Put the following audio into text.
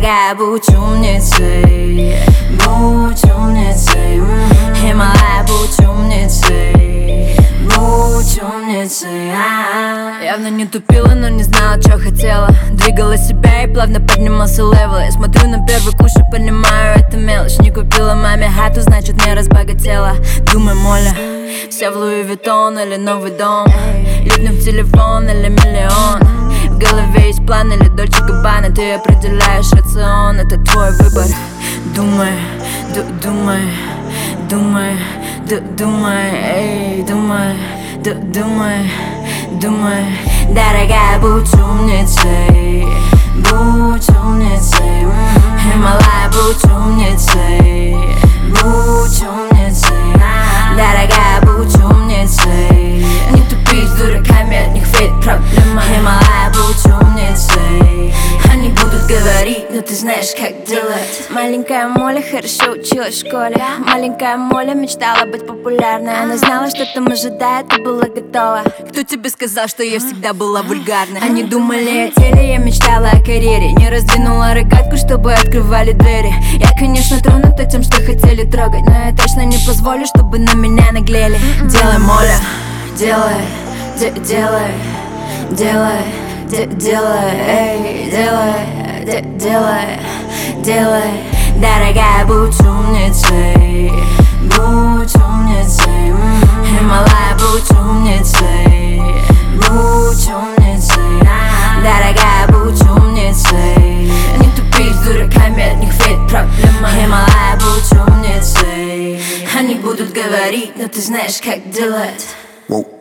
Дорогая, будь умницей, будь умницей. Хималая, будь умницей, будь умницей. Явно не тупила, но не знала, что хотела. Двигала себя и плавно поднимался левел. Я смотрю на первый куш и понимаю, это мелочь. Не купила маме хату, значит не разбогатела. Думай, моля, вся в Луи Виттон или новый дом. Липнем в телефон или миллион. В голове есть план или Дольче Габбана. Ты определяешь рацион, это твой выбор. Думай, думай, думай, думай, эй, думай, думай, думай. Дорогая, будь умницей, будь умницей. Хималая, будь умницей, будь умницей. Дорогая, будь умницей. Не тупи с дураками, от них фейк проблема. Хималая, будь умницей. Они будут говорить, но ты знаешь, как делать. Маленькая Моля хорошо училась в школе. Маленькая Моля мечтала быть популярной. Она знала, что там ожидает, и была готова. Кто тебе сказал, что я всегда была вульгарной? Они думали о теле, я мечтала о карьере. Не раздвинула рогатку, чтобы открывали двери. Я, конечно, тронута тем, что хотели трогать, но я точно не позволю, чтобы на меня наглели. Делай, Моля, делай, делай, делай, делай, эй, делай, делай, делай. Дорогая, будь умницей, будь умницей. Хималая, будь умницей, будь умницей. Дорогая, будь умницей. Не тупи с дураками, от них фейк проблема. Хималая, будь умницей. Они будут говорить, но ты знаешь, как делать.